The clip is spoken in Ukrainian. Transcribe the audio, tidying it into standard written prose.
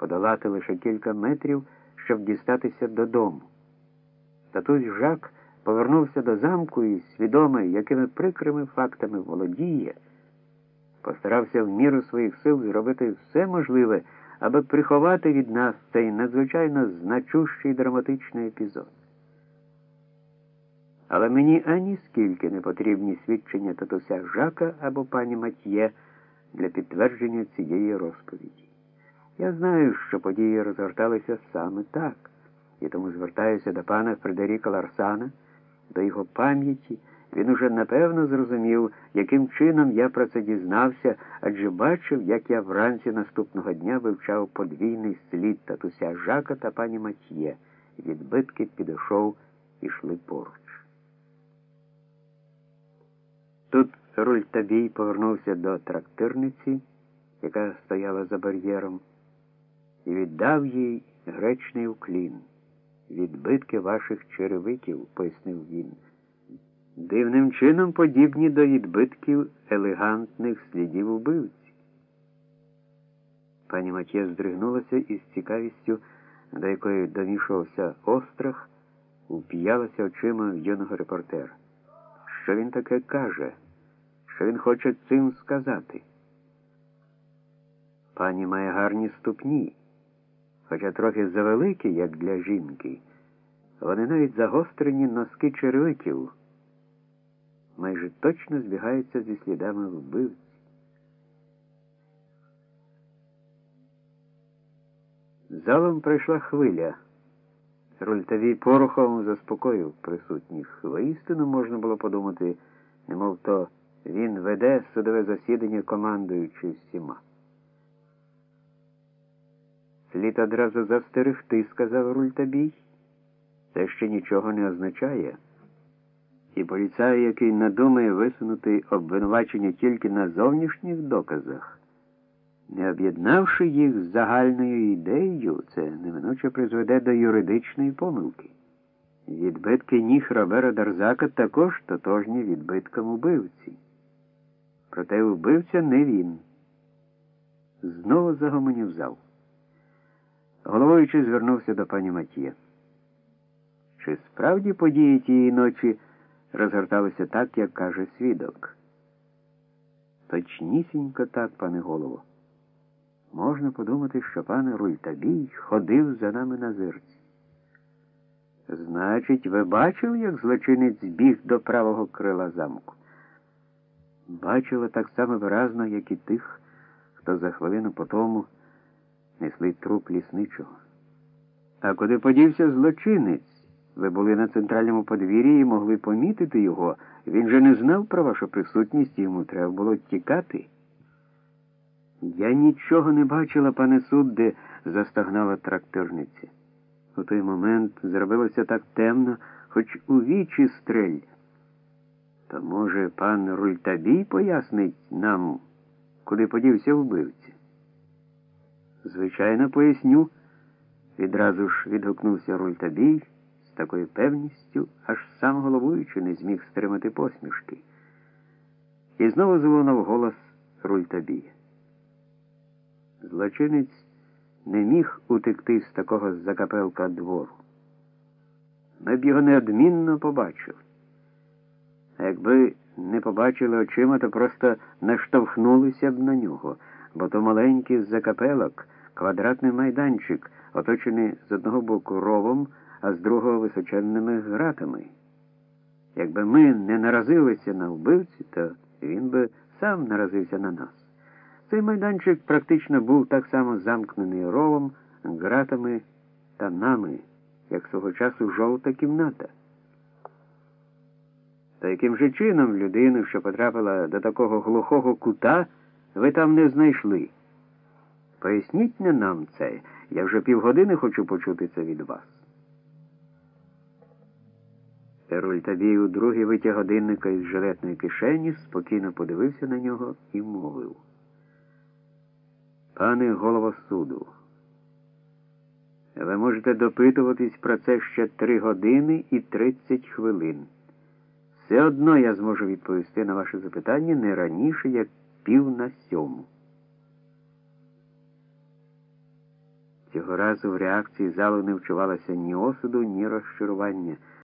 подолати лише кілька метрів, щоб дістатися додому. Татусь Жак повернувся до замку і, свідомий, якими прикрими фактами володіє, постарався в міру своїх сил зробити все можливе, аби приховати від нас цей надзвичайно значущий драматичний епізод. Але мені ані скільки не потрібні свідчення татуся Жака або пані Матьє для підтвердження цієї розповіді. Я знаю, що події розгорталися саме так, і тому звертаюся до пана Фредеріка Ларсана, до його пам'яті. Він уже напевно зрозумів, яким чином я про це дізнався, адже бачив, як я вранці наступного дня вивчав подвійний слід татуся Жака та пані Матьє. Відбитки підійшов і йшли поруч. Тут Рультабій повернувся до трактирниці, яка стояла за бар'єром, і віддав їй гречний уклін. «Відбитки ваших черевиків», — пояснив він, — «дивним чином подібні до відбитків елегантних слідів убивці». Пані Матьє здригнулася і з цікавістю, до якої домішувався острах, уп'ялася очима в юного репортера. Що він таке каже? Що він хоче цим сказати? Пані має гарні ступні, хоча трохи завеликі, як для жінки. Вони навіть загострені носки черевиків майже точно збігаються зі слідами вбивці. Залом пройшла хвиля. Рультабій порохом заспокоїв присутніх. Воістину можна було подумати, немов то він веде судове засідання, командуючи всіма. «Слід одразу застерегти», — сказав Рультабій. «Це ще нічого не означає. І поліцай, який надумає висунути обвинувачення тільки на зовнішніх доказах, не об'єднавши їх з загальною ідеєю, це неминуче призведе до юридичної помилки. Відбитки ніг Робера Дарзака також тотожні відбиткам убивці. Проте убивця не він». Знову загомонів зал. Головуючий звернувся до пані Матьє. «Чи справді події тієї ночі розгорталися так, як каже свідок?» «Точнісінько так, пане голово. Можна подумати, що пан Рультабій ходив за нами на зирці». «Значить, ви бачили, як злочинець біг до правого крила замку?» «Бачила так само виразно, як і тих, хто за хвилину по тому несли труп лісничого». «А куди подівся злочинець? Ви були на центральному подвір'ї і могли помітити його. Він же не знав про вашу присутність, і йому треба було тікати». «Я нічого не бачила, пане судде», – застогнала трактирниця. У той момент зробилося так темно, хоч у вічі стрель. «То, може, пан Рультабій пояснить нам, куди подівся вбивця?» «Звичайно, поясню», – відразу ж відгукнувся Рультабій з такою певністю, аж сам головуючий не зміг стримати посмішки. І знову залунав голос Рультабія. Злочинець не міг утекти з такого закапелка двору. Ми б його неодмінно побачили. А якби не побачили очима, то просто наштовхнулися б на нього, бо то маленький закапелок, квадратний майданчик, оточений з одного боку ровом, а з другого височенними гратами. Якби ми не наразилися на вбивцю, то він би сам наразився на нас. Цей майданчик практично був так само замкнений ровом, ґратами та нами, як свого часу жовта кімната. Та яким же чином людину, що потрапила до такого глухого кута, ви там не знайшли? Поясніть не нам це, я вже півгодини хочу почути це від вас». Рультабій у другий витяг годинника із жилетної кишені, спокійно подивився на нього і мовив. «Пане голово суду, ви можете допитуватись про це ще 3 години і 30 хвилин. Все одно я зможу відповісти на ваше запитання не раніше, як 6:45». Цього разу в реакції залу не вчувалося ні осуду, ні розчарування.